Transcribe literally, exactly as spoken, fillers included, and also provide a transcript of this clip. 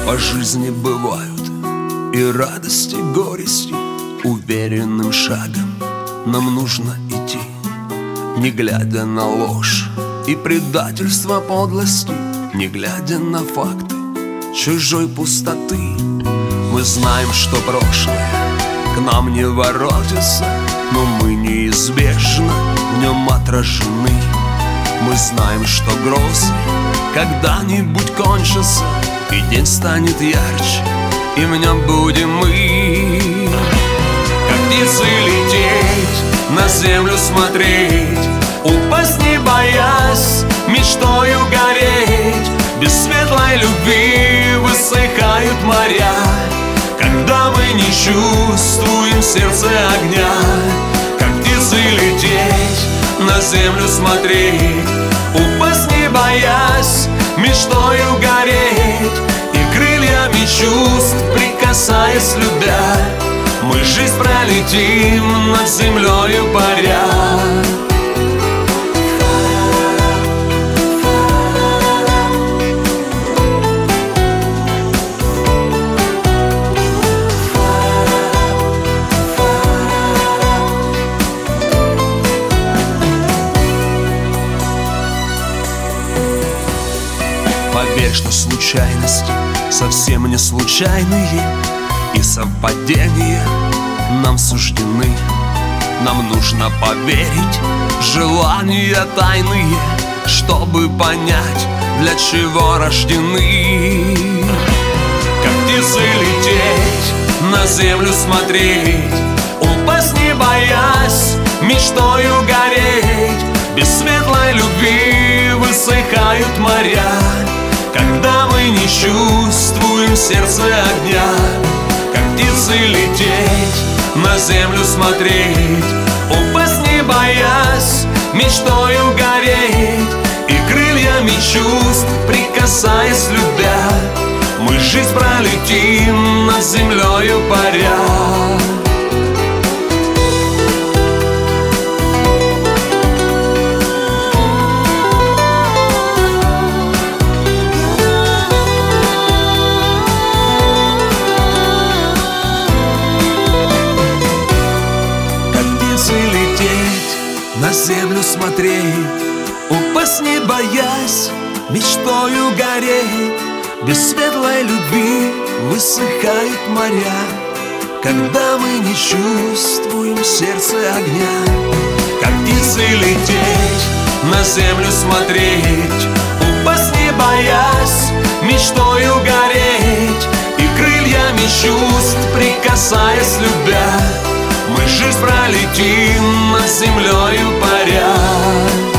По жизни бывают и радости, и горести. Уверенным шагом нам нужно идти, не глядя на ложь и предательство подлости, не глядя на факты чужой пустоты. Мы знаем, что прошлое к нам не воротится, но мы неизбежно в нем отражены. Мы знаем, что грозы когда-нибудь кончатся, и день станет ярче, и в нем будем мы. Как птицы лететь, на землю смотреть, упасть не боясь, мечтою гореть. Без светлой любви высыхают моря, когда мы не чувствуем в сердце огня. Как птицы лететь, на землю смотреть, упасть не боясь, мечтою гореть. И крыльями чувств прикасаясь, любя, мы жизнь пролетим над землею паря. Поверь, что случайности совсем не случайные, и совпадения нам суждены. Нам нужно поверить в желания тайные, чтобы понять, для чего рождены. Как птицы лететь, на землю смотреть, упасть не боясь, мечтою гореть. Без светлой любви высыхают моря, когда мы не чувствуем в сердце огня. Как птицы лететь, на землю смотреть, упасть не боясь, мечтою гореть. И крыльями чувств прикасаясь, любя, мы жизнь пролетим над землею паря. На землю смотреть, упасть не боясь, мечтою гореть. Без светлой любви высыхают моря, когда мы не чувствуем в сердце огня. Как птицы лететь, на землю смотреть, упасть не боясь, мечтою гореть. И крыльями чувств прикасаясь, любя, мы жизнь пролетим над землею паря.